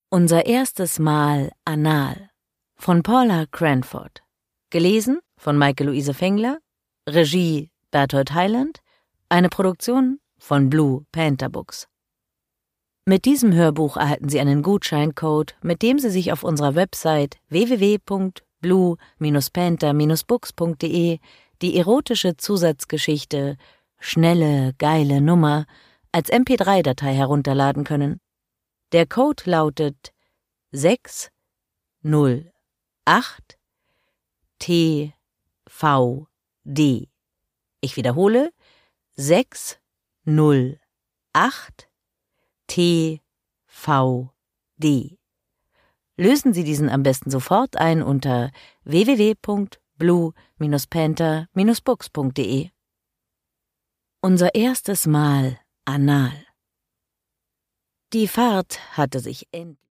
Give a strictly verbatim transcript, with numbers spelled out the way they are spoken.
Unser erstes Mal anal von Paula Cranford. Gelesen von Maike-Luise Fengler. Regie Berthold Heiland. Eine Produktion von Blue Panther Books. Mit diesem Hörbuch erhalten Sie einen Gutscheincode, mit dem Sie sich auf unserer Website w w w punkt blue panther books punkt de die erotische Zusatzgeschichte »Schnelle, geile Nummer« als M P drei Datei herunterladen können. Der Code lautet sechs null acht T V D. Ich wiederhole, sechs null acht T V D. Lösen Sie diesen am besten sofort ein unter w w w punkt blue panther books punkt de. Unser erstes Mal anal. Die Fahrt hatte sich endlich